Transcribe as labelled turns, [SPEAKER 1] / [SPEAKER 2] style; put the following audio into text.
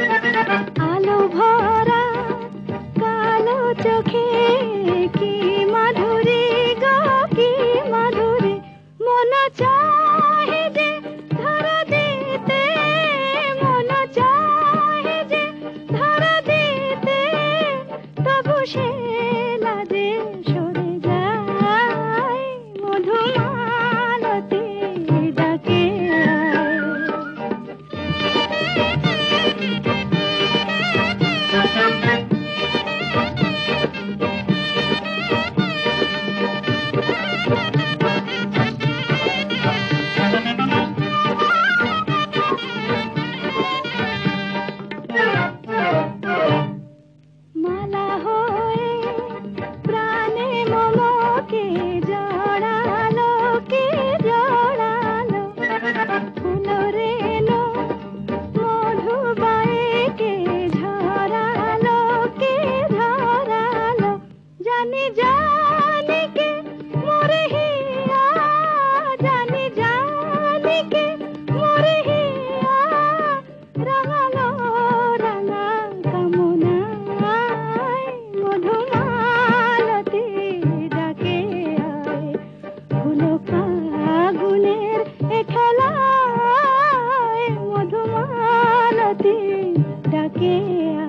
[SPEAKER 1] আলো ভরা কালো চোখে কি মাধুরী গো কি মাধুরী, মন চাহে যে ধরা দিতে, মন চাহে যে ধরা দিতে, তবু সে লাজে সরে যায়। মধুমালতী ডাকে মালা হয়ে প্রাণে মমকে জড়ালো, কে জড়ালো, ফুল রেনো মধুবায়ে কে ঝরালো, কে ঝরালো, জানি জানি কে মোরে হিয়া, জানি জানি কে মোরে হিয়া, রাঙালো রাঙা কামনায়। মধুমালতী ডাকে আয়, হলো ফাগুনের এ খেলায়। মধুমালতী ডাকে আয়।